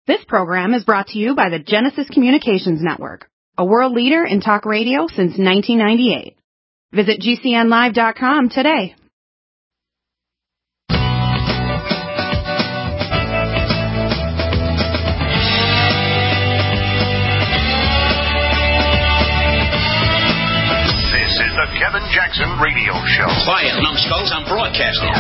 This program is brought to you by the Genesis Communications Network, a world leader in talk radio since 1998. Visit GCNlive.com today. This is the Kevin Jackson Radio Show. Quiet, numbskulls, I'm broadcasting.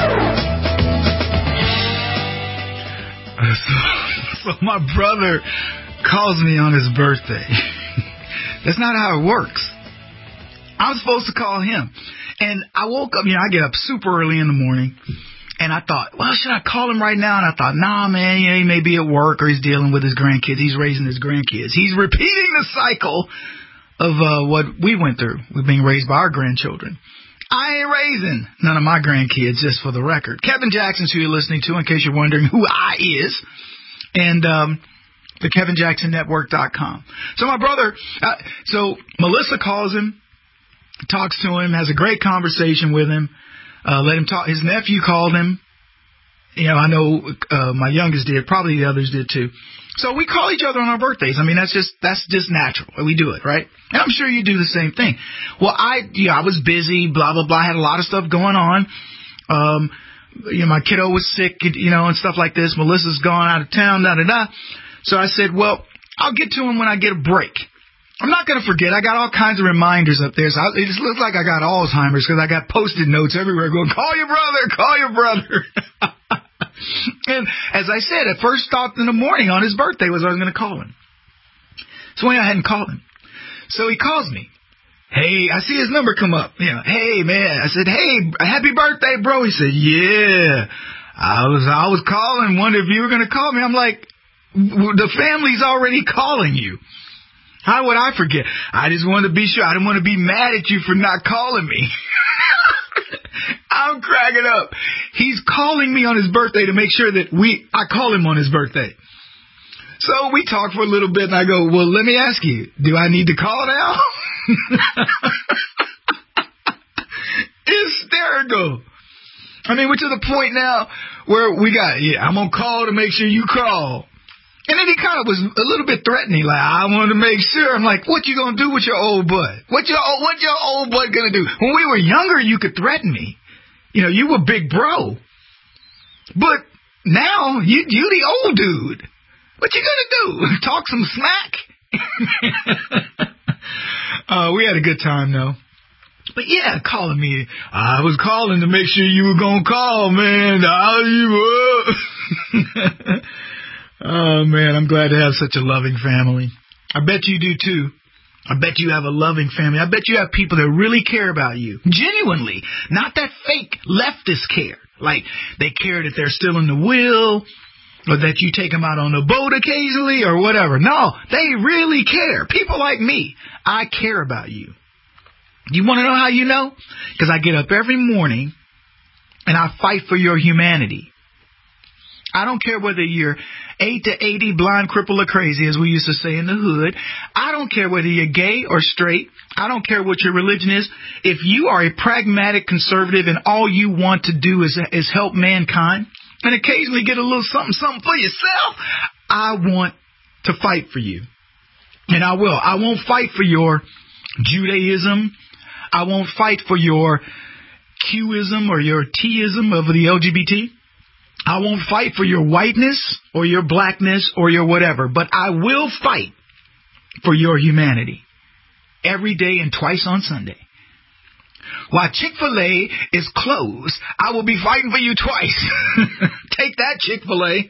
So my brother calls me on his birthday. That's not how it works. I'm supposed to call him. And I woke up, I get up super early in the morning. And I thought, well, should I call him right now? And I thought, nah, man, he may be at work or he's dealing with his grandkids. He's raising his grandkids. He's repeating the cycle of what we went through with being raised by our grandchildren. I ain't raising none of my grandkids, just for the record. Kevin Jackson's who you're listening to, in case you're wondering who I is. And the KevinJacksonNetwork.com. So my brother, so Melissa calls him, talks to him, has a great conversation with him. Let him talk. His nephew called him. I know my youngest did. Probably the others did too. So we call each other on our birthdays. That's just natural. We do it, right? And I'm sure you do the same thing. Well, I was busy, blah, blah, blah. I had a lot of stuff going on. My kiddo was sick, and stuff like this. Melissa's gone out of town, da-da-da. So I said, well, I'll get to him when I get a break. I'm not going to forget. I got all kinds of reminders up there. So it just looks like I got Alzheimer's because I got Post-it notes everywhere going, call your brother, call your brother. And as I said, at first thought in the morning on his birthday was I was going to call him. So I hadn't called him. So he calls me. Hey, I see his number come up. Hey, man. I said, hey, happy birthday, bro. He said, yeah. I was calling, wondering if you were going to call me. I'm like, the family's already calling you. How would I forget? I just wanted to be sure. I didn't want to be mad at you for not calling me. I'm cracking up. He's calling me on his birthday to make sure that I call him on his birthday. So we talk for a little bit, and I go, well, let me ask you, do I need to call now? Hysterical. We're to the point now where I'm going to call to make sure you call. And then he kind of was a little bit threatening, like, I want to make sure. I'm like, what you going to do with your old butt? What your old butt going to do? When we were younger, you could threaten me. You were big bro. But now, you the old dude. What you going to do? Talk some smack? We had a good time, though. But yeah, calling me. I was calling to make sure you were going to call, man. Oh, man, I'm glad to have such a loving family. I bet you do, too. I bet you have a loving family. I bet you have people that really care about you. Genuinely. Not that fake leftist care. Like they care that they're still in the will or that you take them out on the boat occasionally or whatever. No, they really care. People like me. I care about you. You want to know how you know? Because I get up every morning and I fight for your humanity. I don't care whether you're 8 to 80, blind, crippled, or crazy, as we used to say in the hood. I don't care whether you're gay or straight. I don't care what your religion is. If you are a pragmatic conservative and all you want to do is help mankind and occasionally get a little something for yourself, I want to fight for you. And I will. I won't fight for your Judaism. I won't fight for your Qism or your Tism of the LGBT. I won't fight for your whiteness or your blackness or your whatever, but I will fight for your humanity every day and twice on Sunday. While Chick-fil-A is closed, I will be fighting for you twice. Take that, Chick-fil-A.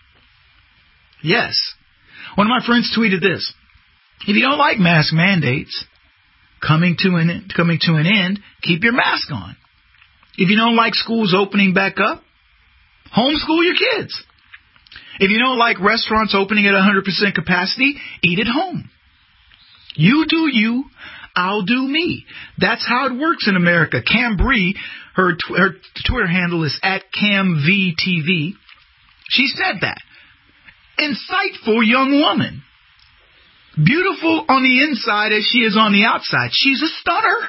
Yes. One of my friends tweeted this. If you don't like mask mandates coming to an end, keep your mask on. If you don't like schools opening back up, homeschool your kids. If you don't like restaurants opening at 100% capacity, eat at home. You do you, I'll do me. That's how it works in America. Cam Bree, her Twitter handle is @CamVTV. She said that. Insightful young woman. Beautiful on the inside as she is on the outside. She's a stunner.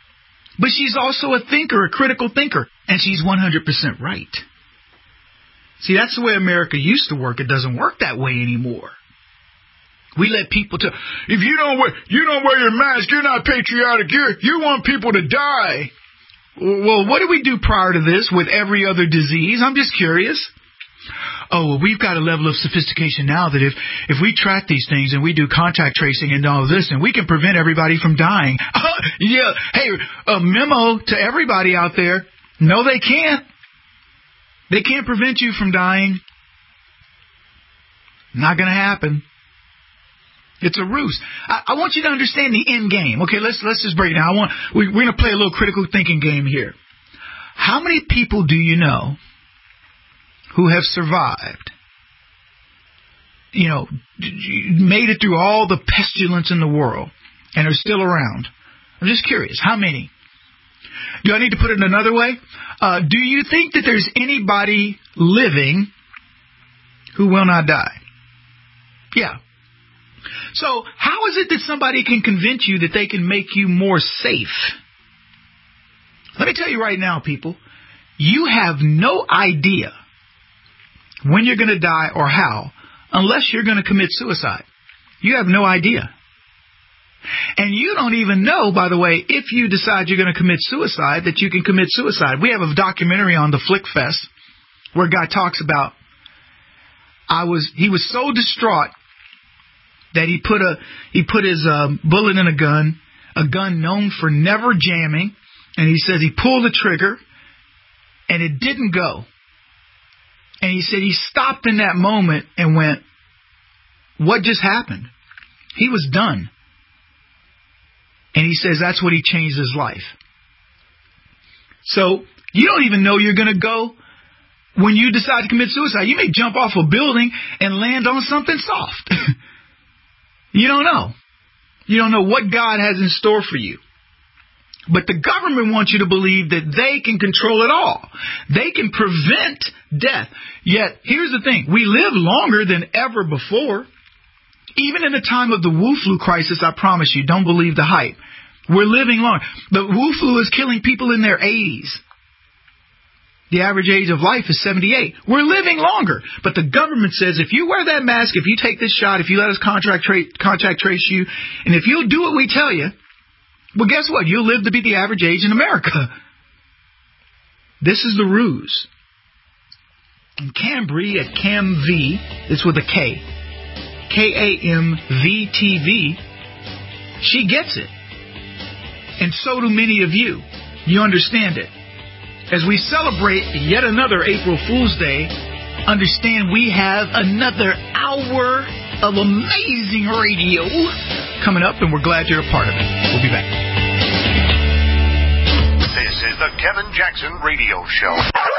But she's also a thinker, a critical thinker. And she's 100% right. See, that's the way America used to work. It doesn't work that way anymore. We let people tell, if you don't wear your mask, you're not patriotic. You want people to die. Well, what did we do prior to this with every other disease? I'm just curious. Oh, well, we've got a level of sophistication now that if we track these things and we do contact tracing and all of this, and we can prevent everybody from dying. Yeah. Hey, a memo to everybody out there. No, they can't. They can't prevent you from dying. Not going to happen. It's a ruse. I want you to understand the end game. Okay, let's just break it down. We're going to play a little critical thinking game here. How many people do you know who have survived, made it through all the pestilence in the world and are still around? I'm just curious. How many? Do I need to put it another way? Do you think that there's anybody living who will not die? Yeah. So how is it that somebody can convince you that they can make you more safe? Let me tell you right now, people, you have no idea when you're going to die or how unless you're going to commit suicide. You have no idea. And you don't even know, by the way, if you decide you're going to commit suicide, that you can commit suicide. We have a documentary on the Flick Fest where a guy talks about he was so distraught that he put his bullet in a gun known for never jamming, and he says he pulled the trigger, and it didn't go. And he said he stopped in that moment and went, what just happened? He was done. And he says that's what he changed his life. So you don't even know you're going to go when you decide to commit suicide. You may jump off a building and land on something soft. You don't know. You don't know what God has in store for you. But the government wants you to believe that they can control it all. They can prevent death. Yet, here's the thing. We live longer than ever before. Even in the time of the Wu flu crisis, I promise you, don't believe the hype. We're living longer. The Wu flu is killing people in their 80s. The average age of life is 78. We're living longer. But the government says if you wear that mask, if you take this shot, if you let us contact trace you, and if you'll do what we tell you, well, guess what? You'll live to be the average age in America. This is the ruse. And Cambry at CamV, it's with a K, KAMVTV, she gets it. And so do many of you. You understand it. As we celebrate yet another April Fool's Day, understand we have another hour of amazing radio coming up, and we're glad you're a part of it. We'll be back. This is the Kevin Jackson Radio Show.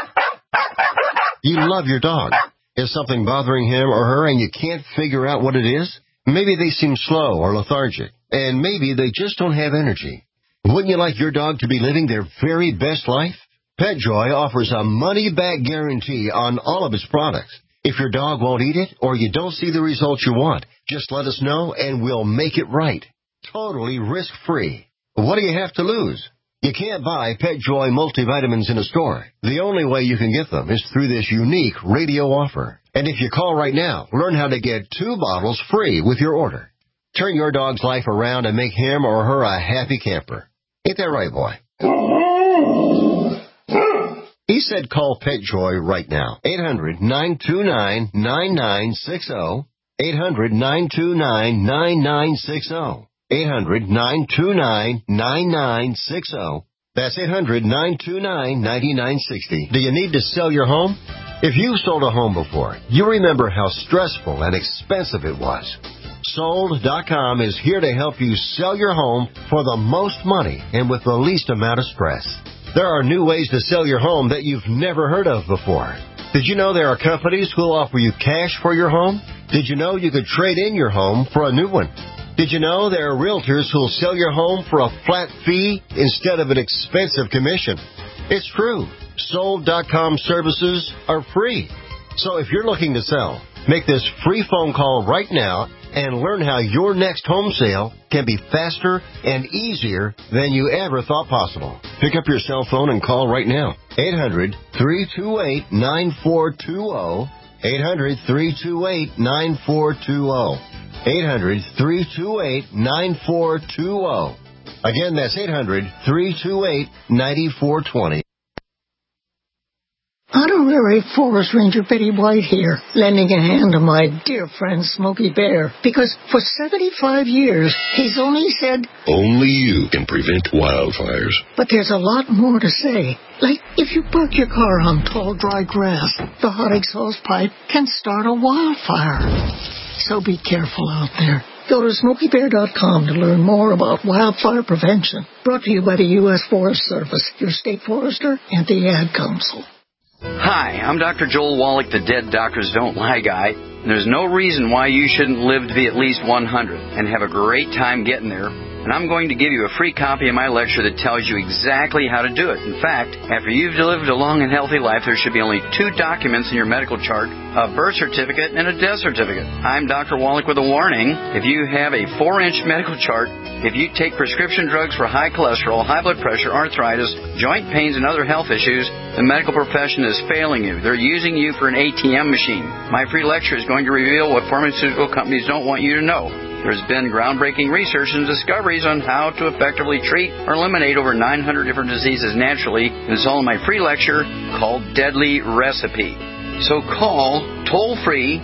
You love your dog. Is something bothering him or her and you can't figure out what it is? Maybe they seem slow or lethargic, and maybe they just don't have energy. Wouldn't you like your dog to be living their very best life? PetJoy offers a money-back guarantee on all of its products. If your dog won't eat it or you don't see the results you want, just let us know and we'll make it right. Totally risk-free. What do you have to lose? You can't buy PetJoy multivitamins in a store. The only way you can get them is through this unique radio offer. And if you call right now, learn how to get 2 bottles free with your order. Turn your dog's life around and make him or her a happy camper. Ain't that right, boy? He said call PetJoy right now. 800-929-9960. 800-929-9960. 800-929-9960. That's 800-929-9960. Do you need to sell your home? If you've sold a home before, you remember how stressful and expensive it was. Sold.com is here to help you sell your home for the most money and with the least amount of stress. There are new ways to sell your home that you've never heard of before. Did you know there are companies who will offer you cash for your home? Did you know you could trade in your home for a new one? Did you know there are realtors who will sell your home for a flat fee instead of an expensive commission? It's true. Sold.com services are free. So if you're looking to sell, make this free phone call right now and learn how your next home sale can be faster and easier than you ever thought possible. Pick up your cell phone and call right now. 800-279-9960. 800-328-9420. 800-328-9420. 800-328-9420. Again, that's 800-328-9420. Honorary Forest Ranger Betty White here, lending a hand to my dear friend Smokey Bear, because for 75 years, he's only said, only you can prevent wildfires. But there's a lot more to say. Like, if you park your car on tall, dry grass, the hot exhaust pipe can start a wildfire. So be careful out there. Go to SmokeyBear.com to learn more about wildfire prevention. Brought to you by the U.S. Forest Service, your state forester, and the Ad Council. Hi, I'm Dr. Joel Wallach, the Dead Doctors Don't Lie guy. And there's no reason why you shouldn't live to be at least 100 and have a great time getting there. And I'm going to give you a free copy of my lecture that tells you exactly how to do it. In fact, after you've lived a long and healthy life, there should be only 2 documents in your medical chart, a birth certificate and a death certificate. I'm Dr. Wallach with a warning. If you have a 4-inch medical chart, if you take prescription drugs for high cholesterol, high blood pressure, arthritis, joint pains, and other health issues, the medical profession is failing you. They're using you for an ATM machine. My free lecture is going to reveal what pharmaceutical companies don't want you to know. There's been groundbreaking research and discoveries on how to effectively treat or eliminate over 900 different diseases naturally, and it's all in my free lecture called Deadly Recipe. So call toll-free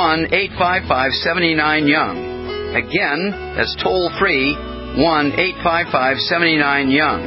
1-855-79-YOUNG. Again, that's toll-free 1-855-79-YOUNG.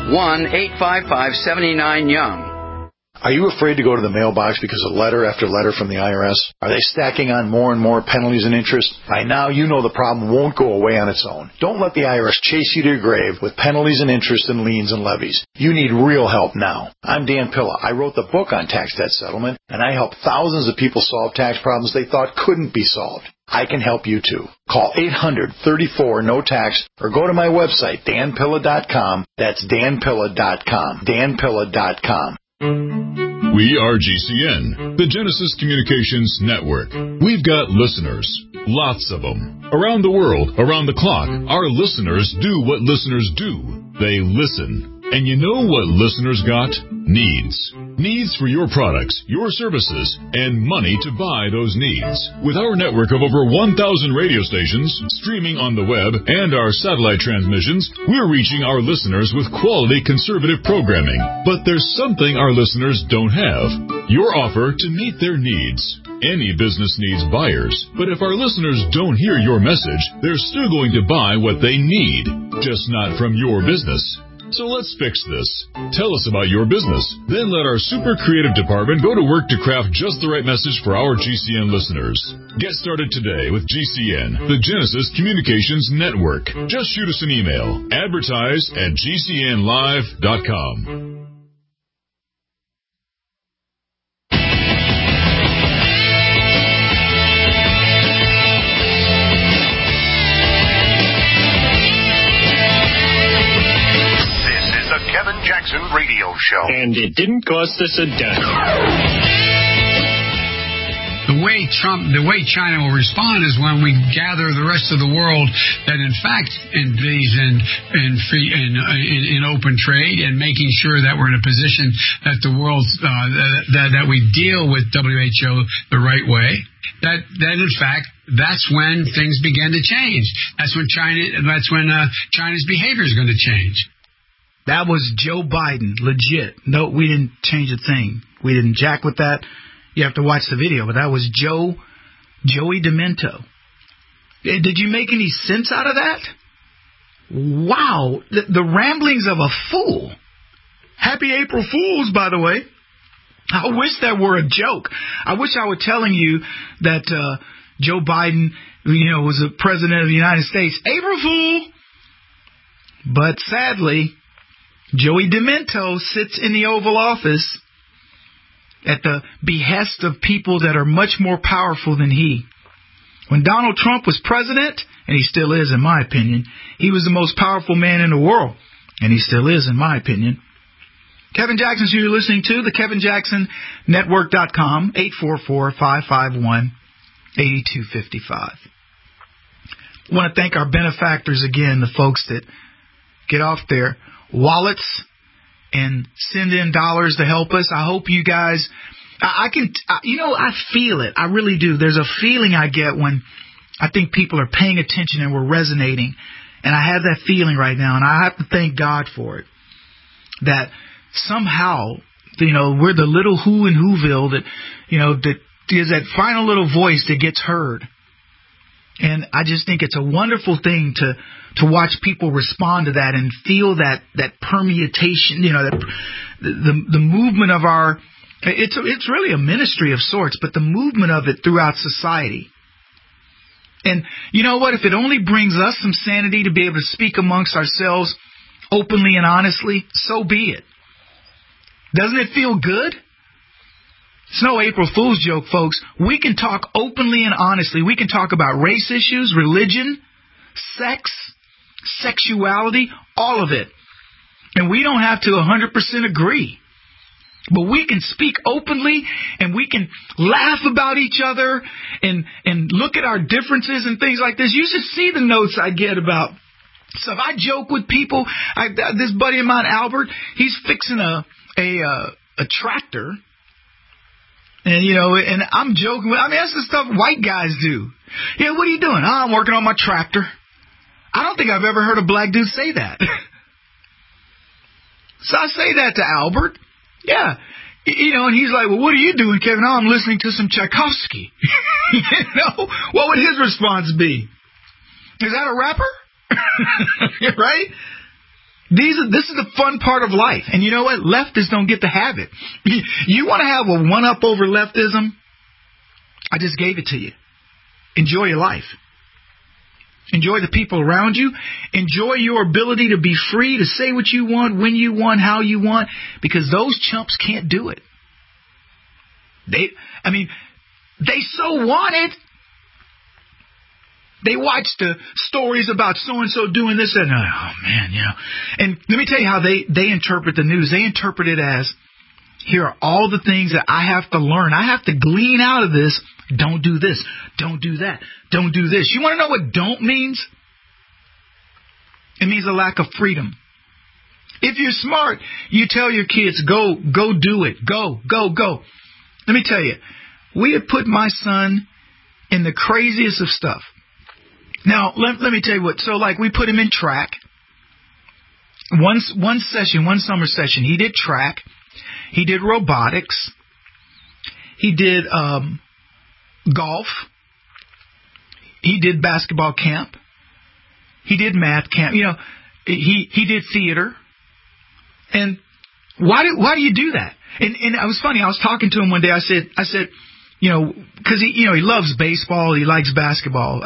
1-855-79-YOUNG. Are you afraid to go to the mailbox because of letter after letter from the IRS? Are they stacking on more and more penalties and interest? By now, you know the problem won't go away on its own. Don't let the IRS chase you to your grave with penalties and interest and liens and levies. You need real help now. I'm Dan Pilla. I wrote the book on tax debt settlement, and I help thousands of people solve tax problems they thought couldn't be solved. I can help you too. Call 800-34-NO-TAX or go to my website, danpilla.com. That's danpilla.com. danpilla.com. We are GCN, the Genesis Communications Network. We've got listeners, lots of them. Around the world, around the clock, our listeners do what listeners do. They listen. And you know what listeners got? Needs. Needs for your products, your services, and money to buy those needs. With our network of over 1,000 radio stations, streaming on the web, and our satellite transmissions, we're reaching our listeners with quality conservative programming. But there's something our listeners don't have. Your offer to meet their needs. Any business needs buyers, but if our listeners don't hear your message, they're still going to buy what they need, just not from your business. So let's fix this. Tell us about your business. Then let our super creative department go to work to craft just the right message for our GCN listeners. Get started today with GCN, the Genesis Communications Network. Just shoot us an email. Advertise@GCNlive.com. Kevin Jackson Radio Show. And it didn't cost us a dime. The way China will respond is when we gather the rest of the world that in fact believes in open trade and making sure that we're in a position that the world that we deal with WHO the right way. That in fact that's when things begin to change. That's when China's behavior is going to change. That was Joe Biden, legit. No, we didn't change a thing. We didn't jack with that. You have to watch the video, but that was Joey Demento. Did you make any sense out of that? Wow, the ramblings of a fool. Happy April Fools, by the way. I wish that were a joke. I wish I were telling you that Joe Biden, was the president of the United States. April Fool! But sadly, Joey Demento sits in the Oval Office at the behest of people that are much more powerful than he. When Donald Trump was president, and he still is in my opinion, he was the most powerful man in the world, and he still is in my opinion. Kevin Jackson's who you're listening to, the KevinJacksonNetwork.com, 844-551-8255. I want to thank our benefactors again, the folks that get off their wallets and send in dollars to help us. I hope you guys, I feel it. I really do. There's a feeling I get when I think people are paying attention and we're resonating. And I have that feeling right now, and I have to thank God for it. That somehow, we're the little who in Whoville that, that is that final little voice that gets heard. And I just think it's a wonderful thing to watch people respond to that and feel that permeation, the movement of our, it's really a ministry of sorts, but the movement of it throughout society. And you know what? If it only brings us some sanity to be able to speak amongst ourselves openly and honestly, so be it. Doesn't it feel good? It's no April Fool's joke, folks. We can talk openly and honestly. We can talk about race issues, religion, sex, sexuality, all of it. And we don't have to 100% agree. But we can speak openly, and we can laugh about each other and look at our differences and things like this. You should see the notes I get about stuff. I joke with people. This buddy of mine, Albert, he's fixing a tractor. And, and I'm joking. That's the stuff white guys do. Yeah, what are you doing? I'm working on my tractor. I don't think I've ever heard a black dude say that. So I say that to Albert. Yeah. And he's like, well, what are you doing, Kevin? Oh, I'm listening to some Tchaikovsky. What would his response be? Is that a rapper? Right? This is the fun part of life. And you know what? Leftists don't get to have it. You want to have a one-up over leftism? I just gave it to you. Enjoy your life. Enjoy the people around you. Enjoy your ability to be free, to say what you want, when you want, how you want, because those chumps can't do it. They so want it. They watch the stories about so-and-so doing this and, oh, man, And let me tell you how they interpret the news. They interpret it as, here are all the things that I have to learn. I have to glean out of this. Don't do this. Don't do that. Don't do this. You want to know what don't means? It means a lack of freedom. If you're smart, you tell your kids, go do it. Go. Let me tell you, we have put my son in the craziest of stuff. Now, let me tell you what. So, we put him in track. One summer session, he did track. He did robotics. He did golf. He did basketball camp. He did math camp. He did theater. And why do you do that? And it was funny. I was talking to him one day. I said, because he loves baseball. He likes basketball.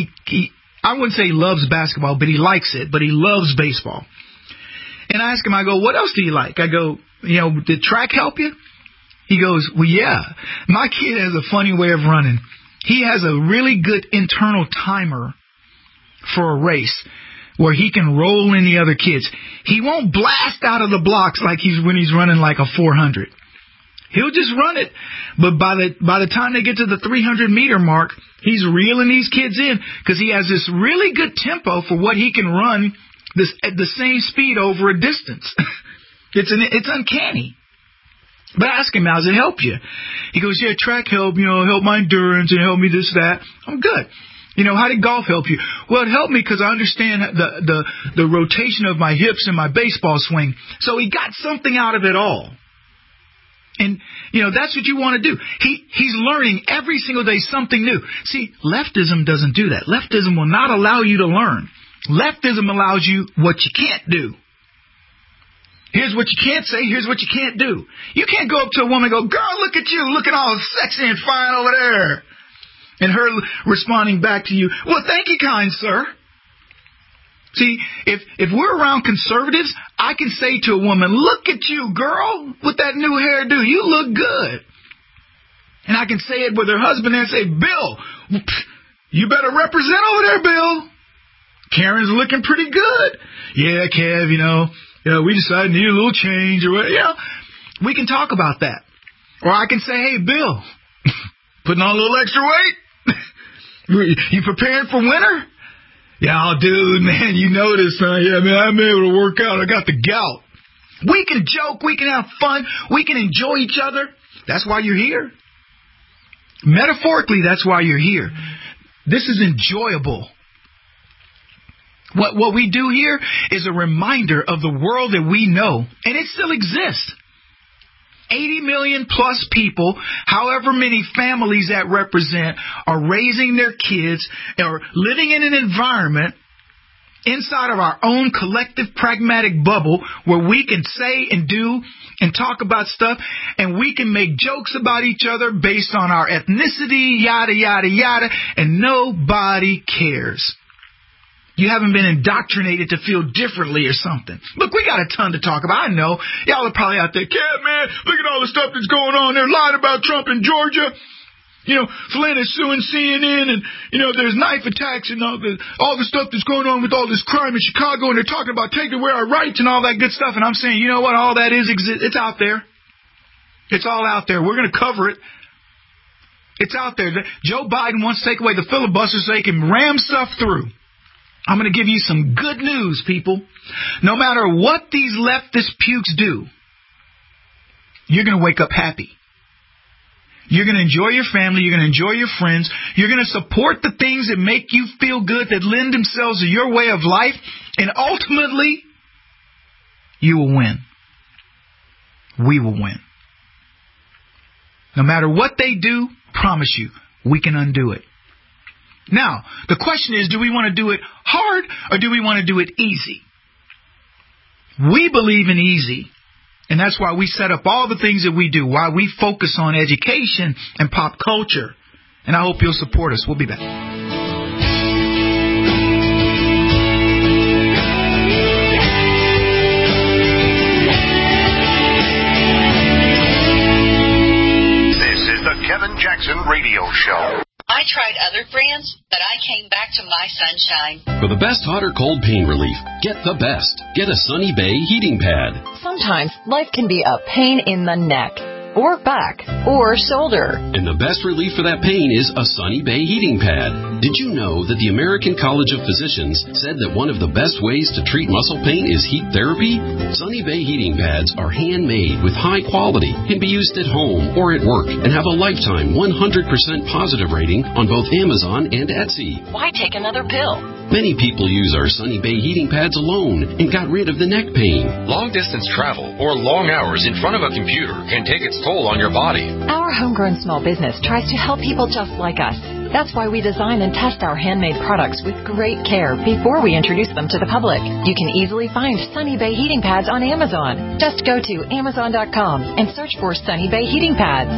I wouldn't say he loves basketball, but he likes it. But he loves baseball. And I asked him, I go, what else do you like? I go, did track help you? He goes, well, yeah. My kid has a funny way of running. He has a really good internal timer for a race where he can roll in the other kids. He won't blast out of the blocks like when he's running like a 400. He'll just run it. But by the time they get to the 300-meter mark, he's reeling these kids in because he has this really good tempo for what he can run at the same speed over a distance. It's uncanny. But ask him, how does it help you? He goes, yeah, track help my endurance and help me this, that. I'm good. How did golf help you? Well, it helped me because I understand the rotation of my hips and my baseball swing. So he got something out of it all. And, that's what you want to do. He's learning every single day something new. See, leftism doesn't do that. Leftism will not allow you to learn. Leftism allows you what you can't do. Here's what you can't say. Here's what you can't do. You can't go up to a woman and go, girl, look at you, looking all sexy and fine over there. And her responding back to you, well, thank you, kind sir. See, if we're around conservatives, I can say to a woman, look at you, girl, with that new hairdo. You look good. And I can say it with her husband and say, Bill, you better represent over there, Bill. Karen's looking pretty good. Yeah, Kev, we decided to need a little change or whatever. We can talk about that. Or I can say, hey, Bill, putting on a little extra weight? You preparing for winter? Yeah, dude, man, you notice, huh? Yeah, man, I'm able to work out. I got the gout. We can joke. We can have fun. We can enjoy each other. That's why you're here. Metaphorically, that's why you're here. This is enjoyable. What we do here is a reminder of the world that we know, and it still exists. 80 million plus people, however many families that represent, are raising their kids or living in an environment inside of our own collective pragmatic bubble where we can say and do and talk about stuff, and we can make jokes about each other based on our ethnicity, yada, yada, yada, and nobody cares. You haven't been indoctrinated to feel differently or something. Look, we got a ton to talk about. I know. Y'all are probably out there, yeah, man, look at all the stuff that's going on. They're lying about Trump in Georgia. You know, Flynn is suing CNN, and, you know, there's knife attacks and all the stuff that's going on with all this crime in Chicago, and they're talking about taking away our rights and all that good stuff. And I'm saying, you know what? All that it's out there. It's all out there. We're going to cover it. It's out there. Joe Biden wants to take away the filibuster so they can ram stuff through. I'm going to give you some good news, people. No matter what these leftist pukes do, you're going to wake up happy. You're going to enjoy your family. You're going to enjoy your friends. You're going to support the things that make you feel good, that lend themselves to your way of life. And ultimately, you will win. We will win. No matter what they do, promise you, we can undo it. Now, the question is, do we want to do it hard or do we want to do it easy? We believe in easy, and that's why we set up all the things that we do, why we focus on education and pop culture. And I hope you'll support us. We'll be back. This is the Kevin Jackson Radio Show. I tried other brands, but I came back to my Sunshine. For the best hot or cold pain relief, get the best. Get a Sunny Bay heating pad. Sometimes life can be a pain in the neck, or back, or shoulder. And the best relief for that pain is a Sunny Bay heating pad. Did you know that the American College of Physicians said that one of the best ways to treat muscle pain is heat therapy? Sunny Bay heating pads are handmade with high quality, can be used at home or at work, and have a lifetime 100% positive rating on both Amazon and Etsy. Why take another pill? Many people use our Sunny Bay heating pads alone and got rid of the neck pain. Long-distance travel or long hours in front of a computer can take its toll on your body. Our homegrown small business tries to help people just like us. That's why we design and test our handmade products with great care before we introduce them to the public. You can easily find Sunny Bay heating pads on Amazon. Just go to Amazon.com and search for Sunny Bay heating pads.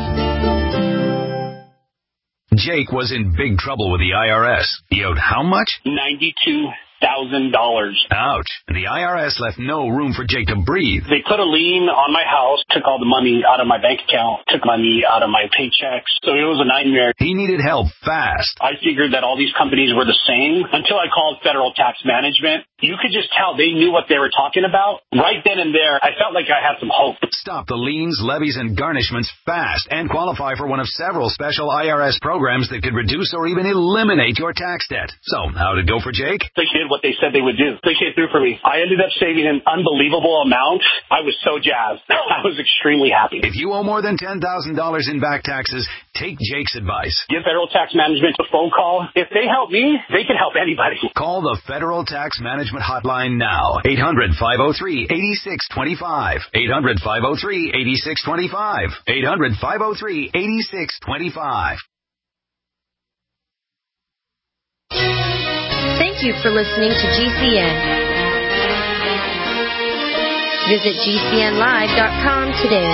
Jake was in big trouble with the IRS. He owed how much? $92,000. Ouch. And the IRS left no room for Jake to breathe. They put a lien on my house, took all the money out of my bank account, took money out of my paychecks. So it was a nightmare. He needed help fast. I figured that all these companies were the same until I called Federal Tax Management. You could just tell they knew what they were talking about. Right then and there, I felt like I had some hope. Stop the liens, levies, and garnishments fast and qualify for one of several special IRS programs that could reduce or even eliminate your tax debt. So, how'd it go for Jake? They did what they said they would do. They came through for me. I ended up saving an unbelievable amount. I was so jazzed. I was extremely happy. If you owe more than $10,000 in back taxes, take Jake's advice. Give Federal Tax Management a phone call. If they help me, they can help anybody. Call the Federal Tax Management hotline now. 800-503-8625. 800-503-8625. 800-503-8625. Thank you for listening to GCN. Visit GCNlive.com today.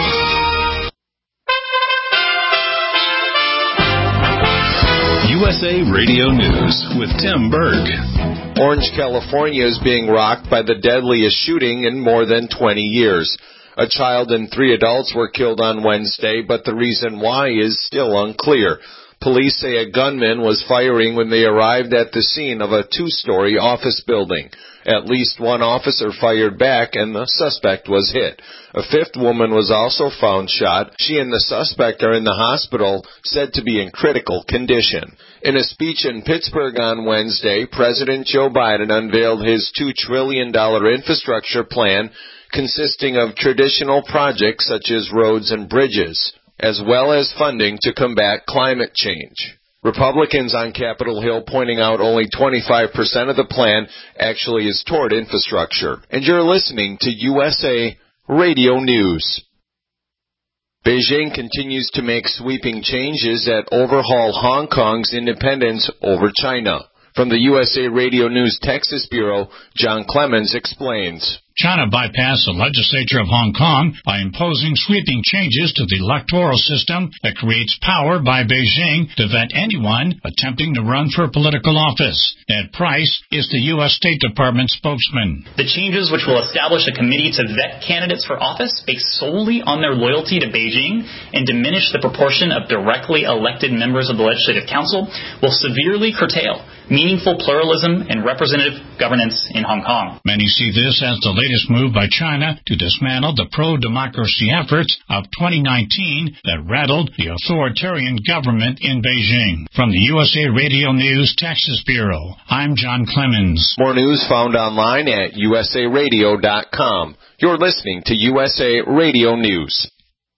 USA Radio News with Tim Berg. Orange, California is being rocked by the deadliest shooting in more than 20 years. A child and 3 adults were killed on Wednesday, but the reason why is still unclear. Police say a gunman was firing when they arrived at the scene of a 2-story office building. At least one officer fired back and the suspect was hit. A 5th woman was also found shot. She and the suspect are in the hospital, said to be in critical condition. In a speech in Pittsburgh on Wednesday, President Joe Biden unveiled his $2 trillion infrastructure plan. consisting of traditional projects such as roads and bridges, as well as funding to combat climate change. Republicans on Capitol Hill pointing out only 25% of the plan actually is toward infrastructure. And you're listening to USA Radio News. Beijing continues to make sweeping changes that overhaul Hong Kong's independence over China. From the USA Radio News Texas Bureau, John Clemens explains. China bypassed the legislature of Hong Kong by imposing sweeping changes to the electoral system that creates power by Beijing to vet anyone attempting to run for political office. Ned Price is the U.S. State Department spokesman. The changes, which will establish a committee to vet candidates for office based solely on their loyalty to Beijing and diminish the proportion of directly elected members of the Legislative Council, will severely curtail meaningful pluralism and representative governance in Hong Kong. Many see this as the latest move by China to dismantle the pro-democracy efforts of 2019 that rattled the authoritarian government in Beijing. From the USA Radio News Texas Bureau, I'm John Clemens. More news found online at usaradio.com. You're listening to USA Radio News.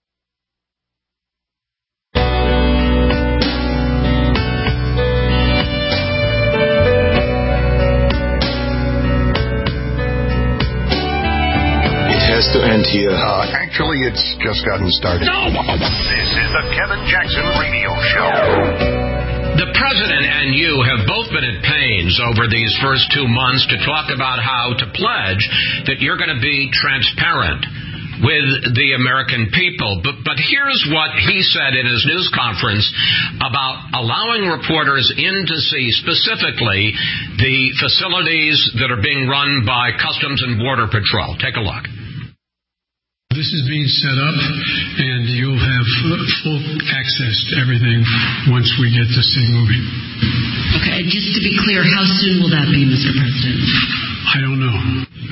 Has to end here. Actually, it's just gotten started. No! This is the Kevin Jackson Radio Show. The president and you have both been at pains over these first 2 months to talk about how to pledge that you're going to be transparent with the American people. But here's what he said in his news conference about allowing reporters in to see specifically the facilities that are being run by Customs and Border Patrol. Take a look. This is being set up, and you'll have full access to everything once we get this thing moving. Okay, just to be clear, how soon will that be, Mr. President? I don't know.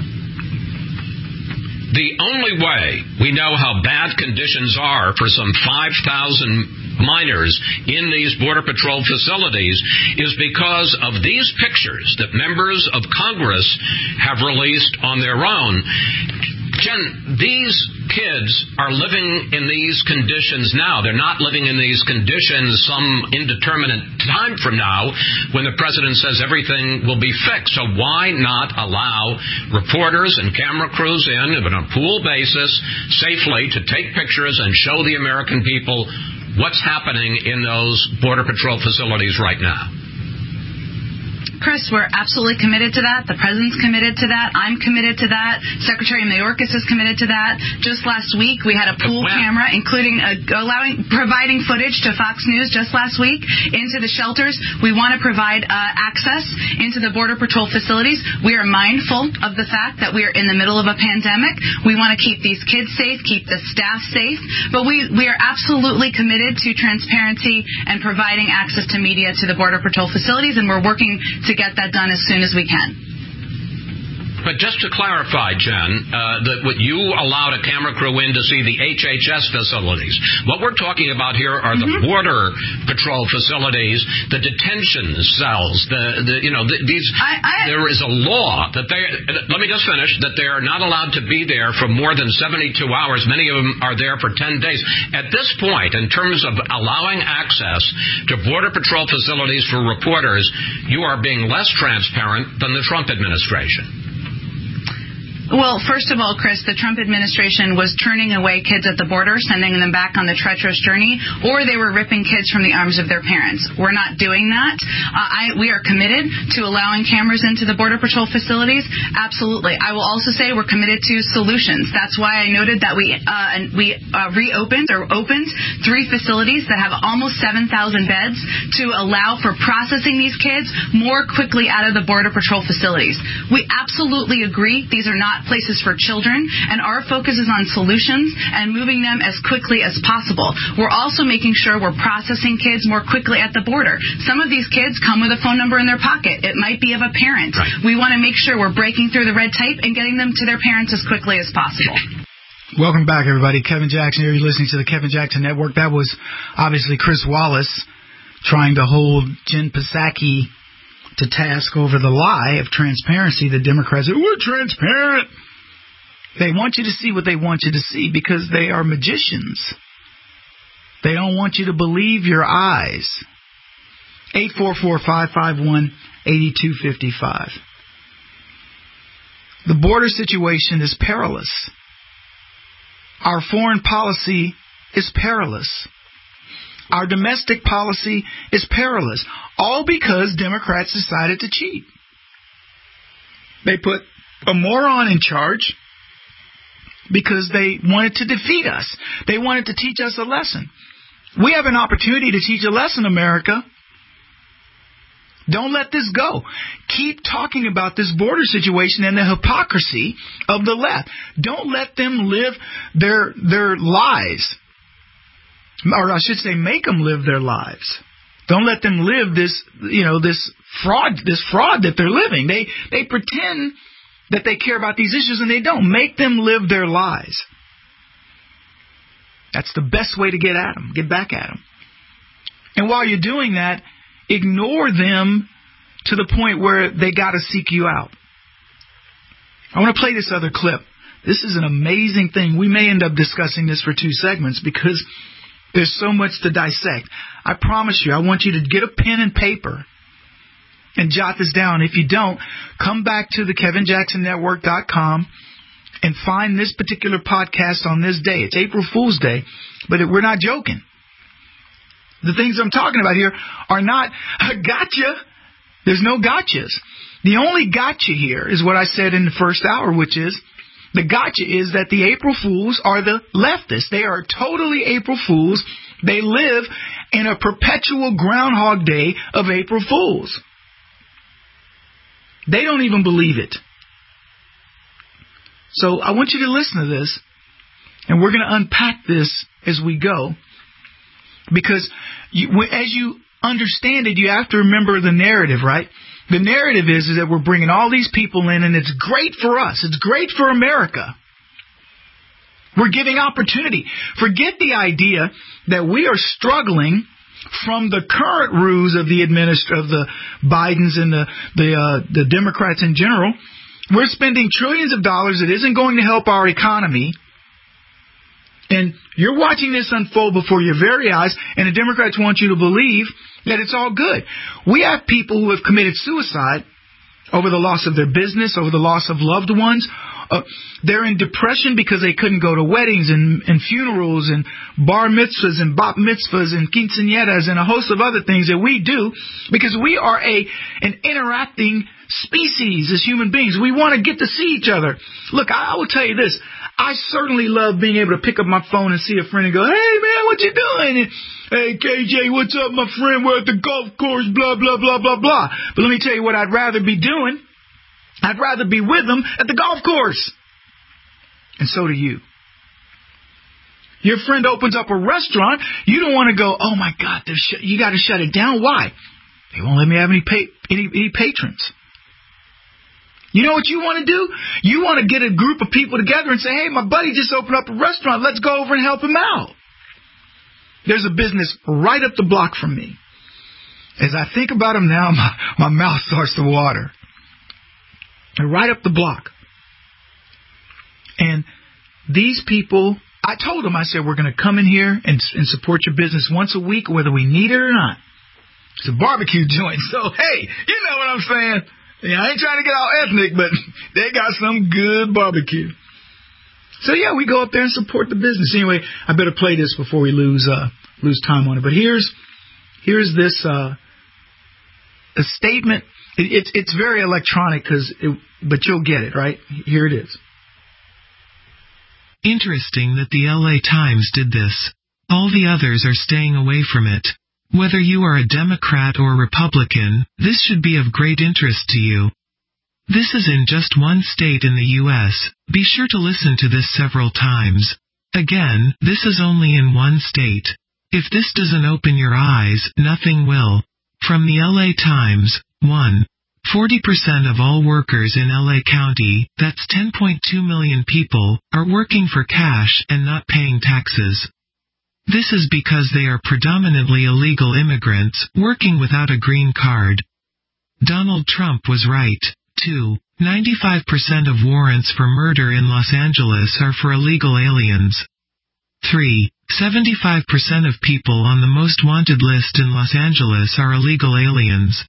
The only way we know how bad conditions are for some 5,000 minors in these Border Patrol facilities is because of these pictures that members of Congress have released on their own. Jen, these kids are living in these conditions now. They're not living in these conditions some indeterminate time from now when the president says everything will be fixed. So why not allow reporters and camera crews in on a pool basis safely to take pictures and show the American people what's happening in those Border Patrol facilities right now? Chris, we're absolutely committed to that. The president's committed to that. I'm committed to that. Secretary Mayorkas is committed to that. Just last week, we had a pool camera, including providing footage to Fox News just last week into the shelters. We want to provide access into the Border Patrol facilities. We are mindful of the fact that we are in the middle of a pandemic. We want to keep these kids safe, keep the staff safe, but we are absolutely committed to transparency and providing access to media to the Border Patrol facilities, and we're working to get that done as soon as we can. But just to clarify, Jen, that you allowed a camera crew in to see the HHS facilities. What we're talking about here are the Border Patrol facilities, the detention cells, there is a law that let me just finish, that they are not allowed to be there for more than 72 hours. Many of them are there for 10 days. At this point, in terms of allowing access to Border Patrol facilities for reporters, you are being less transparent than the Trump administration. Well, first of all, Chris, the Trump administration was turning away kids at the border, sending them back on the treacherous journey, or they were ripping kids from the arms of their parents. We're not doing that. We are committed to allowing cameras into the Border Patrol facilities. Absolutely. I will also say we're committed to solutions. That's why I noted that we opened 3 facilities that have almost 7,000 beds to allow for processing these kids more quickly out of the Border Patrol facilities. We absolutely agree these are not places for children, and our focus is on solutions and moving them as quickly as possible. We're also making sure we're processing kids more quickly at the border. Some of these kids come with a phone number in their pocket. It might be of a parent. Right. We want to make sure we're breaking through the red tape and getting them to their parents as quickly as possible. Welcome back, everybody. Kevin Jackson here. You're listening to the Kevin Jackson Network. That was obviously Chris Wallace trying to hold Jen Psaki to task over the lie of transparency. The Democrats said, we're transparent. They want you to see what they want you to see because they are magicians. They don't want you to believe your eyes. 844-551-8255. The border situation is perilous. Our foreign policy is perilous. Our domestic policy is perilous. All because Democrats decided to cheat. They put a moron in charge because they wanted to defeat us. They wanted to teach us a lesson. We have an opportunity to teach a lesson, America. Don't let this go. Keep talking about this border situation and the hypocrisy of the left. Don't let them live their lives. Or I should say, make them live their lives. Don't let them live this fraud that they're living. They pretend that they care about these issues and they don't. Make them live their lives. That's the best way to get at them, get back at them. And while you're doing that, ignore them to the point where they got to seek you out. I want to play this other clip. This is an amazing thing. We may end up discussing this for 2 segments because there's so much to dissect. I promise you, I want you to get a pen and paper and jot this down. If you don't, come back to the KevinJacksonNetwork.com and find this particular podcast on this day. It's April Fool's Day, but we're not joking. The things I'm talking about here are not a gotcha. There's no gotchas. The only gotcha here is what I said in the first hour, which is the gotcha is that the April Fools are the leftists. They are totally April Fools. They live in a perpetual Groundhog Day of April Fools. They don't even believe it. So I want you to listen to this, and we're going to unpack this as we go. Because as you understand it, you have to remember the narrative, right? The narrative is that we're bringing all these people in, and it's great for us. It's great for America. We're giving opportunity. Forget the idea that we are struggling from the current ruse of the Bidens and the Democrats in general. We're spending trillions of dollars that isn't going to help our economy. And you're watching this unfold before your very eyes, and the Democrats want you to believe that it's all good. We have people who have committed suicide over the loss of their business, over the loss of loved ones. They're in depression because they couldn't go to weddings and funerals and bar mitzvahs and bat mitzvahs and quinceañeras and a host of other things that we do because we are an interacting species as human beings. We want to get to see each other. Look, I will tell you this. I certainly love being able to pick up my phone and see a friend and go, hey, man, what you doing? And, hey, KJ, what's up, my friend? We're at the golf course, blah, blah, blah, blah, blah. But let me tell you what I'd rather be doing. I'd rather be with them at the golf course. And so do you. Your friend opens up a restaurant. You don't want to go, oh, my God, you got to shut it down. Why? They won't let me have any patrons. You know what you want to do? You want to get a group of people together and say, hey, my buddy just opened up a restaurant. Let's go over and help him out. There's a business right up the block from me. As I think about him now, my mouth starts to water. They're right up the block. And these people, I told them, I said, we're going to come in here and support your business once a week, whether we need it or not. It's a barbecue joint. So, hey, you know what I'm saying? Yeah, I ain't trying to get all ethnic, but they got some good barbecue. So, yeah, we go up there and support the business. Anyway, I better play this before we lose time on it. But here's this a statement. It's very electronic, but you'll get it, right? Here it is. Interesting that the LA Times did this. All the others are staying away from it. Whether you are a Democrat or Republican, this should be of great interest to you. This is in just one state in the U.S. Be sure to listen to this several times. Again, this is only in one state. If this doesn't open your eyes, nothing will. From the LA Times, 1. 40% of all workers in LA County, that's 10.2 million people, are working for cash and not paying taxes. This is because they are predominantly illegal immigrants, working without a green card. Donald Trump was right. 2. 95% of warrants for murder in Los Angeles are for illegal aliens. 3. 75% of people on the most wanted list in Los Angeles are illegal aliens.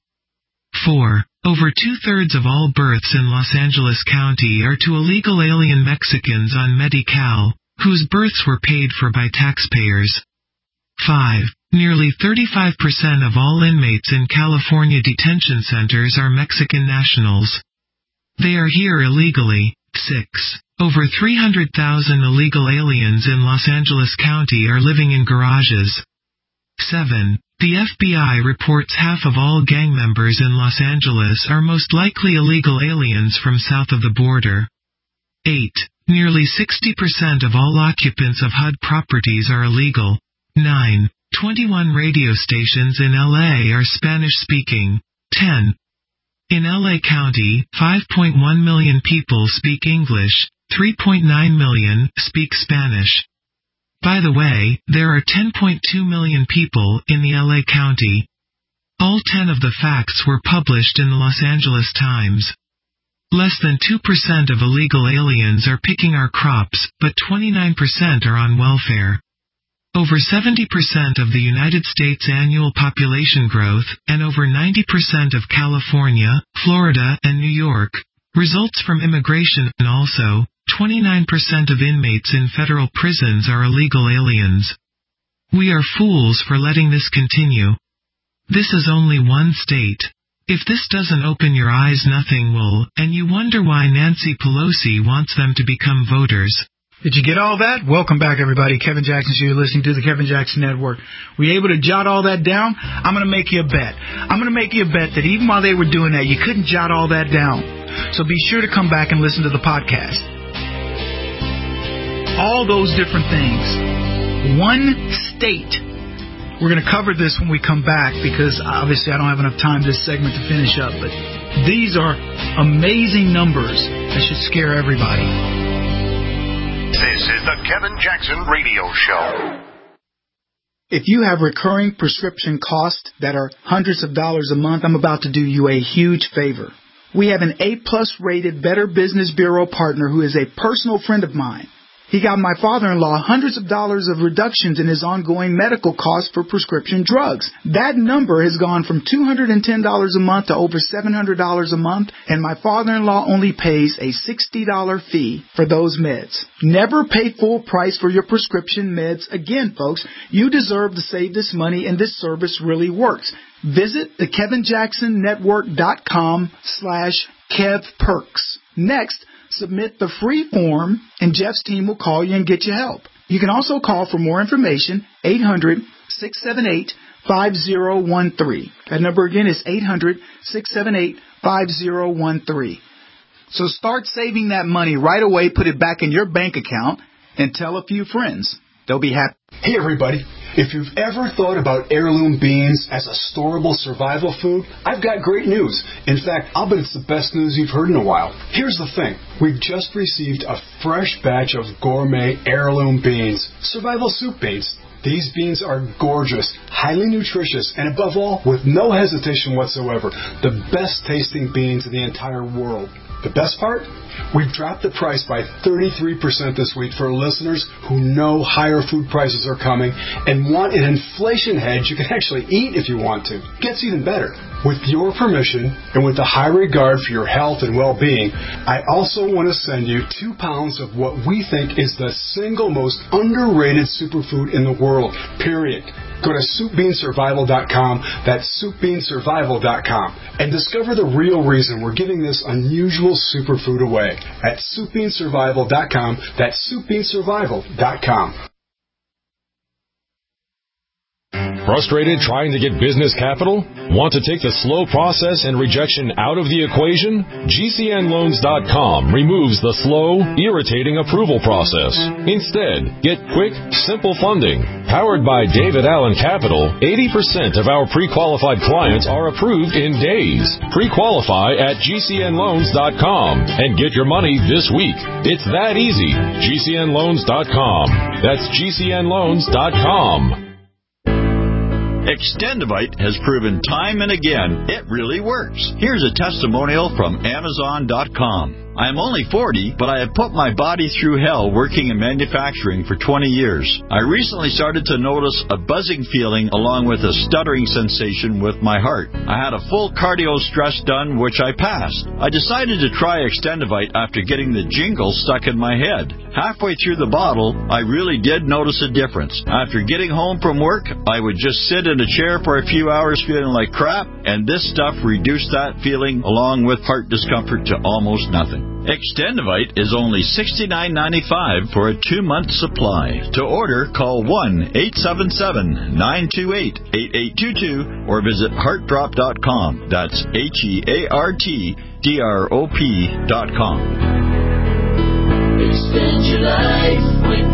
4. Over 2/3 of all births in Los Angeles County are to illegal alien Mexicans on Medi-Cal, whose births were paid for by taxpayers. 5. Nearly 35% of all inmates in California detention centers are Mexican nationals. They are here illegally. 6. Over 300,000 illegal aliens in Los Angeles County are living in garages. 7. The FBI reports half of all gang members in Los Angeles are most likely illegal aliens from south of the border. 8. Nearly 60% of all occupants of HUD properties are illegal. 9. 21 radio stations in LA are Spanish-speaking. 10. In LA County, 5.1 million people speak English, 3.9 million speak Spanish. By the way, there are 10.2 million people in the LA County. All 10 of the facts were published in the Los Angeles Times. Less than 2% of illegal aliens are picking our crops, but 29% are on welfare. Over 70% of the United States annual population growth, and over 90% of California, Florida, and New York, results from immigration, and also, 29% of inmates in federal prisons are illegal aliens. We are fools for letting this continue. This is only one state. If this doesn't open your eyes, nothing will, and you wonder why Nancy Pelosi wants them to become voters. Did you get all that? Welcome back, everybody. Kevin Jackson, you're listening to the Kevin Jackson Network. Were you able to jot all that down? I'm going to make you a bet. I'm going to make you a bet that even while they were doing that, you couldn't jot all that down. So be sure to come back and listen to the podcast. All those different things. One state. We're going to cover this when we come back because obviously I don't have enough time this segment to finish up. But these are amazing numbers that should scare everybody. This is the Kevin Jackson Radio Show. If you have recurring prescription costs that are hundreds of dollars a month, I'm about to do you a huge favor. We have an A-plus rated Better Business Bureau partner who is a personal friend of mine. He got my father-in-law hundreds of dollars of reductions in his ongoing medical costs for prescription drugs. That number has gone from $210 a month to over $700 a month, and my father-in-law only pays a $60 fee for those meds. Never pay full price for your prescription meds again, folks. You deserve to save this money, and this service really works. Visit the KevinJacksonNetwork.com/KevPerks. Next, submit the free form, and Jeff's team will call you and get you help. You can also call for more information, 800-678-5013. That number again is 800-678-5013. So start saving that money right away, put it back in your bank account, and tell a few friends. They'll be happy. Hey, everybody. If you've ever thought about heirloom beans as a storable survival food, I've got great news. In fact, I'll bet it's the best news you've heard in a while. Here's the thing. We've just received a fresh batch of gourmet heirloom beans, survival soup beans. These beans are gorgeous, highly nutritious, and above all, with no hesitation whatsoever, the best tasting beans in the entire world. The best part? We've dropped the price by 33% this week for listeners who know higher food prices are coming and want an inflation hedge you can actually eat if you want to. Gets even better. With your permission and with a high regard for your health and well-being, I also want to send you 2 pounds of what we think is the single most underrated superfood in the world, period. Go to SoupBeanSurvival.com, that's SoupBeanSurvival.com, and discover the real reason we're giving this unusual superfood away at SoupBeanSurvival.com, that's SoupBeanSurvival.com. Frustrated trying to get business capital? Want to take the slow process and rejection out of the equation? GCNLoans.com removes the slow, irritating approval process. Instead, get quick, simple funding. Powered by David Allen Capital, 80% of our pre-qualified clients are approved in days. Pre-qualify at GCNLoans.com and get your money this week. It's that easy. GCNLoans.com. That's GCNLoans.com. Extendivite has proven time and again it really works. Here's a testimonial from Amazon.com. I am only 40, but I have put my body through hell working in manufacturing for 20 years. I recently started to notice a buzzing feeling along with a stuttering sensation with my heart. I had a full cardio stress done, which I passed. I decided to try Extendivite after getting the jingle stuck in my head. Halfway through the bottle, I really did notice a difference. After getting home from work, I would just sit in a chair for a few hours feeling like crap, and this stuff reduced that feeling along with heart discomfort to almost nothing. Extendivite is only $69.95 for a 2-month supply. To order, call 1-877-928-8822 or visit heartdrop.com. That's HEARTDROP.com. Extend your life with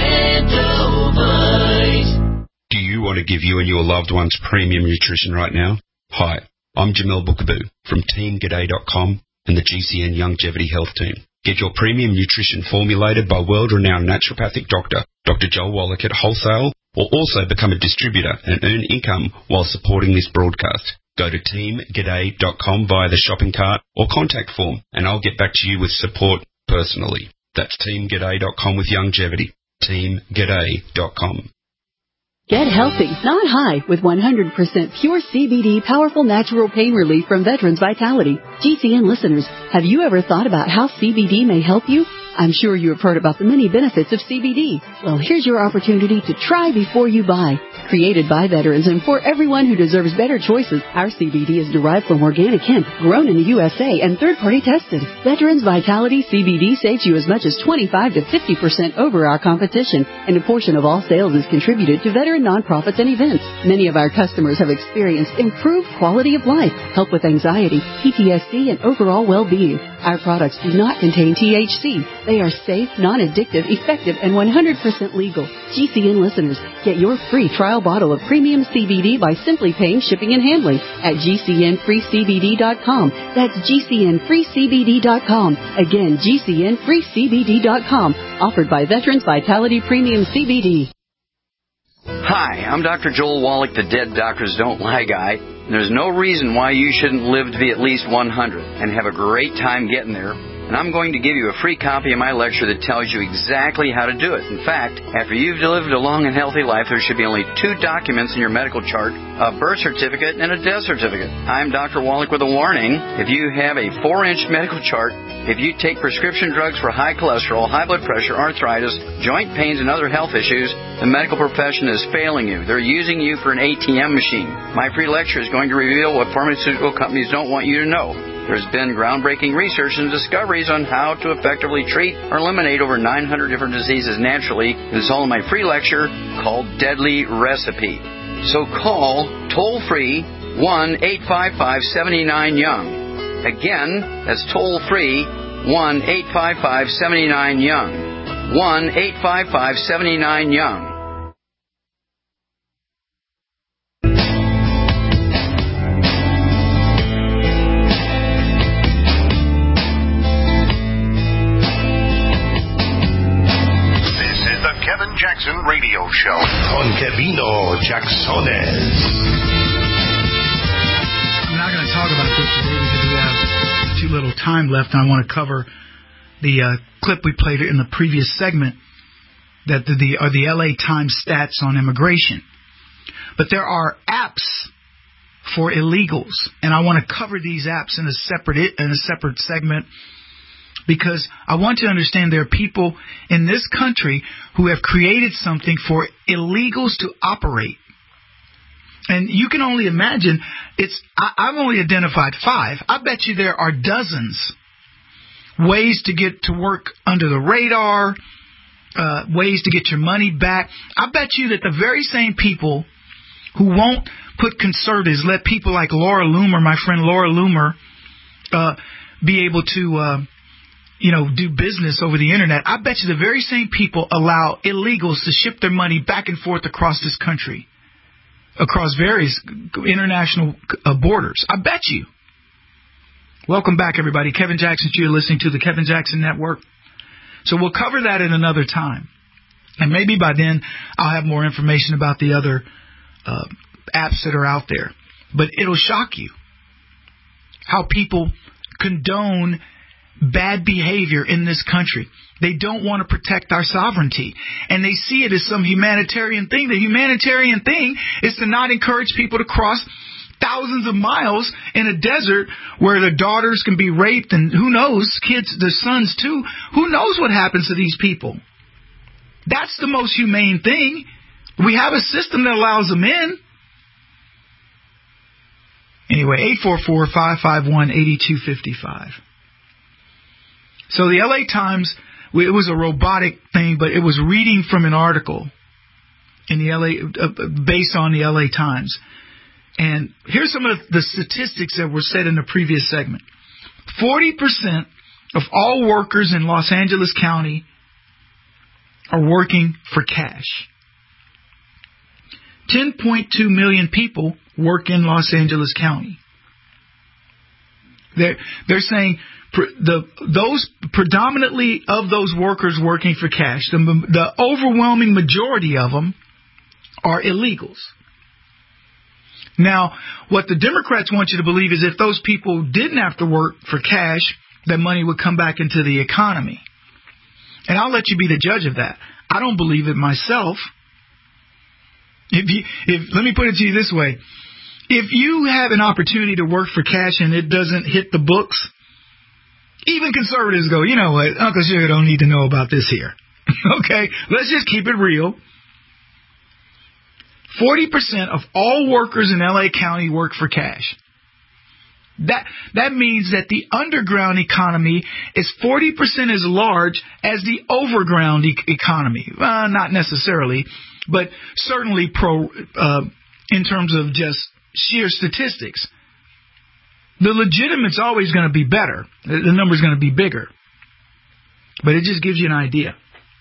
Extendivite. Do you want to give you and your loved ones premium nutrition right now? Hi, I'm Jamel Bookaboo from TeamGaday.com and the GCN Longevity Health Team. Get your premium nutrition formulated by world-renowned naturopathic doctor, Dr. Joel Wallach at wholesale, or also become a distributor and earn income while supporting this broadcast. Go to teamgaday.com via the shopping cart or contact form, and I'll get back to you with support personally. That's teamgaday.com with longevity. teamgaday.com. Get healthy, not high, with 100% pure CBD powerful natural pain relief from Veterans Vitality. GCN listeners, have you ever thought about how CBD may help you? I'm sure you have heard about the many benefits of CBD. Well, here's your opportunity to try before you buy. Created by veterans and for everyone who deserves better choices, our CBD is derived from organic hemp, grown in the USA, and third-party tested. Veterans Vitality CBD saves you as much as 25 to 50% over our competition, and a portion of all sales is contributed to veteran nonprofits and events. Many of our customers have experienced improved quality of life, help with anxiety, PTSD, and overall well-being. Our products do not contain THC. They are safe, non-addictive, effective, and 100% legal. GCN listeners, get your free trial bottle of premium CBD by simply paying shipping and handling at GCNFreeCBD.com. That's GCNFreeCBD.com. Again, GCNFreeCBD.com. Offered by Veterans Vitality Premium CBD. Hi, I'm Dr. Joel Wallach, the Dead Doctors Don't Lie guy. There's no reason why you shouldn't live to be at least 100 and have a great time getting there. And I'm going to give you a free copy of my lecture that tells you exactly how to do it. In fact, after you've lived a long and healthy life, there should be only 2 documents in your medical chart, a birth certificate and a death certificate. I'm Dr. Wallach with a warning. If you have a 4-inch medical chart, if you take prescription drugs for high cholesterol, high blood pressure, arthritis, joint pains, and other health issues, the medical profession is failing you. They're using you for an ATM machine. My free lecture is going to reveal what pharmaceutical companies don't want you to know. There's been groundbreaking research and discoveries on how to effectively treat or eliminate over 900 different diseases naturally. It's all in my free lecture called Deadly Recipe. So call toll-free 1-855-79-YOUNG. Again, that's toll-free 1-855-79-YOUNG. 1-855-79-YOUNG. Kevin Jackson Radio Show. Con Kevino Jacksones. I'm not going to talk about this today because we have too little time left. I want to cover the clip we played in the previous segment that the LA Times stats on immigration. But there are apps for illegals, and I want to cover these apps in a separate segment. Because I want to understand there are people in this country who have created something for illegals to operate. And you can only imagine, I've only identified 5. I bet you there are dozens. Ways to get to work under the radar, ways to get your money back. I bet you that the very same people who won't put conservatives, let people like Laura Loomer, my friend Laura Loomer, be able to do business over the internet. I bet you the very same people allow illegals to ship their money back and forth across this country, across various international borders. I bet you. Welcome back, everybody. Kevin Jackson, you're listening to the Kevin Jackson Network. So we'll cover that at another time. And maybe by then I'll have more information about the other apps that are out there. But it'll shock you how people condone bad behavior in this country. They don't want to protect our sovereignty. And they see it as some humanitarian thing. The humanitarian thing is to not encourage people to cross thousands of miles in a desert where their daughters can be raped and who knows, kids, their sons too. Who knows what happens to these people? That's the most humane thing. We have a system that allows them in. Anyway, 844-551-8255. So the LA Times, it was a robotic thing, but it was reading from an article in the LA, based on the LA Times. And here's some of the statistics that were said in the previous segment. 40% of all workers in Los Angeles County are working for cash. 10.2 million people work in Los Angeles County. They're saying those predominantly of those workers working for cash, the overwhelming majority of them are illegals. Now, what the Democrats want you to believe is if those people didn't have to work for cash, that money would come back into the economy. And I'll let you be the judge of that. I don't believe it myself. Let me put it to you this way. If you have an opportunity to work for cash and it doesn't hit the books, even conservatives go, you know what, Uncle Sugar don't need to know about this here. Okay, let's just keep it real. 40% of all workers in LA County work for cash. That means that the underground economy is 40% as large as the overground economy. Not necessarily, but certainly in terms of just sheer statistics. The legitimate's always going to be better. The number's going to be bigger. But it just gives you an idea.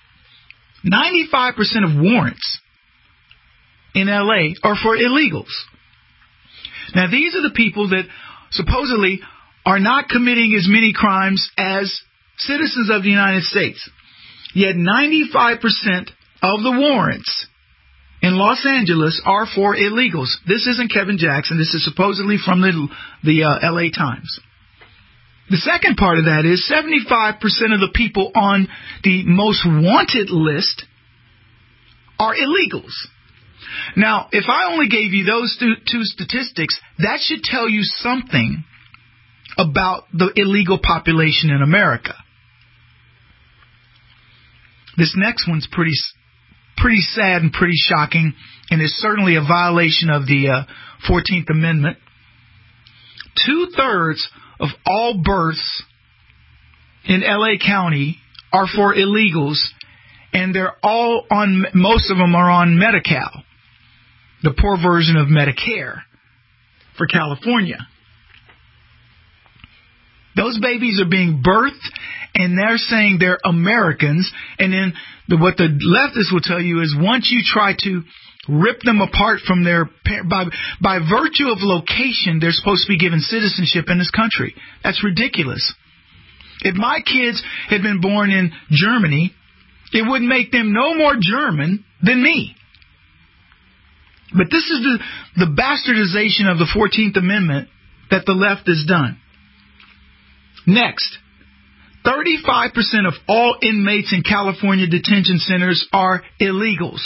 95% of warrants in LA are for illegals. Now, these are the people that supposedly are not committing as many crimes as citizens of the United States. Yet 95% of the warrants in Los Angeles are for illegals. This isn't Kevin Jackson. This is supposedly from the LA Times. The second part of that is 75% of the people on the most wanted list are illegals. Now, if I only gave you those two statistics, that should tell you something about the illegal population in America. This next one's pretty sad and pretty shocking, and is certainly a violation of the 14th Amendment. 2/3 of all births in LA County are for illegals, and they're all on, most of them are on Medi-Cal, the poor version of Medicare for California. Those babies are being birthed, and they're saying they're Americans. And then what the leftists will tell you is once you try to rip them apart from their by virtue of location, they're supposed to be given citizenship in this country. That's ridiculous. If my kids had been born in Germany, it would make them no more German than me. But this is the bastardization of the 14th Amendment that the left has done. Next, 35% of all inmates in California detention centers are illegals.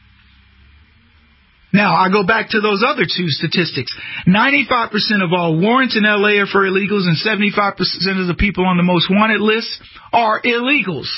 Now, I go back to those other two statistics. 95% of all warrants in LA are for illegals, and 75% of the people on the most wanted list are illegals.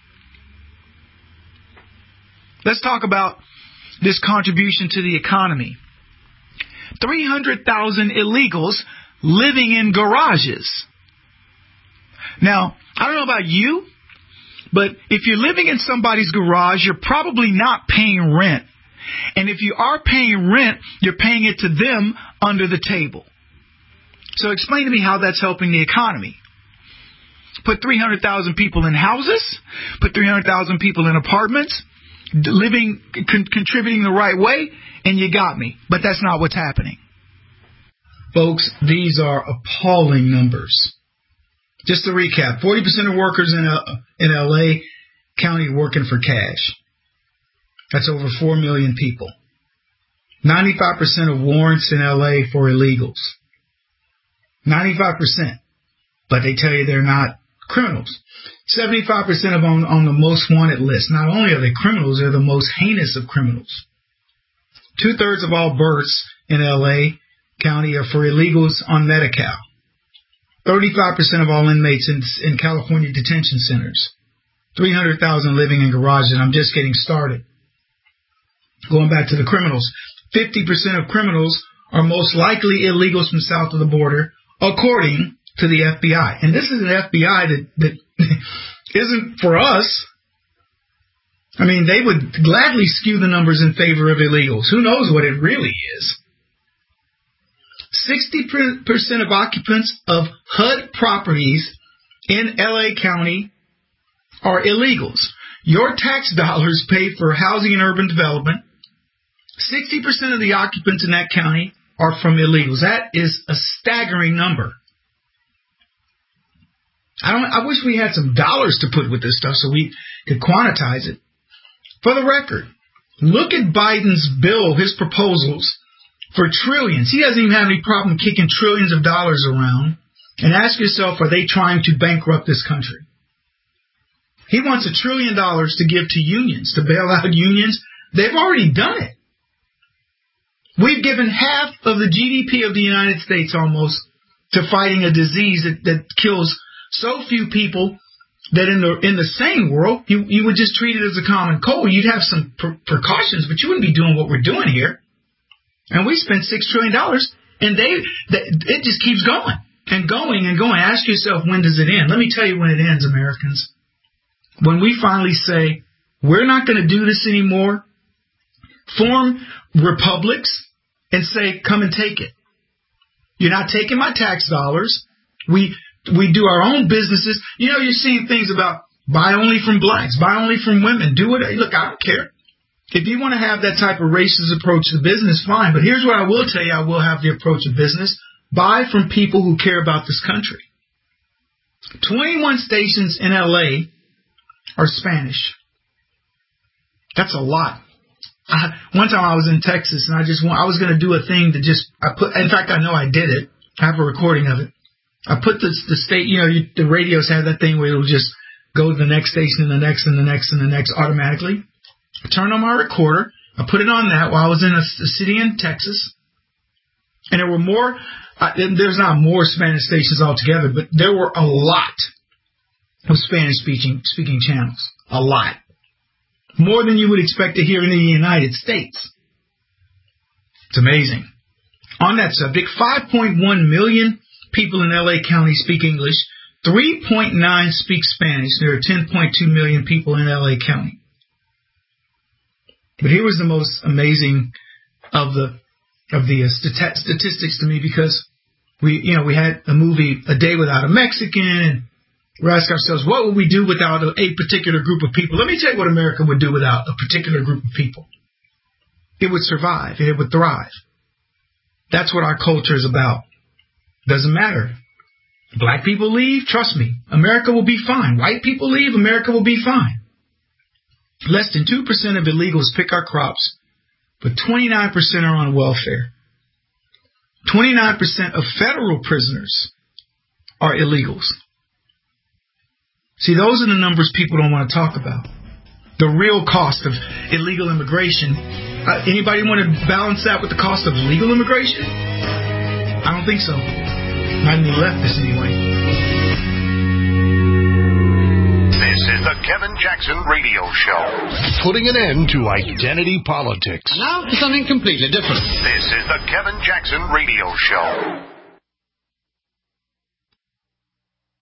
Let's talk about this contribution to the economy. 300,000 illegals living in garages. Now, I don't know about you, but if you're living in somebody's garage, you're probably not paying rent. And if you are paying rent, you're paying it to them under the table. So explain to me how that's helping the economy. Put 300,000 people in houses, put 300,000 people in apartments, living, contributing the right way, and you got me. But that's not what's happening. Folks, these are appalling numbers. Just to recap, 40% of workers in LA County working for cash. That's over 4 million people. 95% of warrants in LA for illegals. 95%. But they tell you they're not criminals. 75% of them on the most wanted list. Not only are they criminals, they're the most heinous of criminals. 2/3 of all births in LA County are for illegals on Medi-Cal. 35% of all inmates in California detention centers. 300,000 living in garages, and I'm just getting started. Going back to the criminals, 50% of criminals are most likely illegals from south of the border, according to the FBI. And this is an FBI that isn't for us. I mean, they would gladly skew the numbers in favor of illegals. Who knows what it really is? 60% of occupants of HUD properties in LA County are illegals. Your tax dollars pay for housing and urban development. 60% of the occupants in that county are from illegals. That is a staggering number. I wish we had some dollars to put with this stuff so we could quantize it. For the record, look at Biden's bill, his proposals for trillions. He doesn't even have any problem kicking trillions of dollars around. And ask yourself, are they trying to bankrupt this country? He wants $1 trillion to give to unions, to bail out unions. They've already done it. We've given half of the GDP of the United States almost to fighting a disease that kills so few people that in the sane world, you would just treat it as a common cold. You'd have some precautions, but you wouldn't be doing what we're doing here. And we spent $6 trillion, and it just keeps going and going and going. Ask yourself, when does it end? Let me tell you when it ends, Americans. When we finally say, we're not going to do this anymore, form republics, and say, come and take it. You're not taking my tax dollars. We do our own businesses. You know, you're seeing things about buy only from blacks, buy only from women. Do what, look, I don't care. If you want to have that type of racist approach to business, fine. But here's what I will tell you, I will have the approach of business. Buy from people who care about this country. 21 stations in LA are Spanish. That's a lot. One time I was in Texas and I was going to do a thing in fact, I know I did it. I have a recording of it. I put the state, the radios have that thing where it'll just go to the next station and the next and the next and the next automatically. I turned on my recorder. I put it on that while I was in a city in Texas. And there were more, there's not more Spanish stations altogether, but there were a lot of Spanish speaking channels. A lot. More than you would expect to hear in the United States. It's amazing. On that subject, 5.1 million people in LA County speak English. 3.9 speak Spanish. There are 10.2 million people in LA County. But here was the most amazing of the statistics to me, because we had a movie, A Day Without a Mexican, and we ask ourselves, what would we do without a particular group of people? Let me tell you what America would do without a particular group of people. It would survive. It would thrive. That's what our culture is about. Doesn't matter. Black people leave, trust me, America will be fine. White people leave, America will be fine. Less than 2% of illegals pick our crops, but 29% are on welfare. 29% of federal prisoners are illegals. See, those are the numbers people don't want to talk about. The real cost of illegal immigration. Anybody want to balance that with the cost of legal immigration? I don't think so. Not any leftists, anyway. This is the Kevin Jackson Radio Show. Putting an end to identity politics. Now for something completely different. This is the Kevin Jackson Radio Show.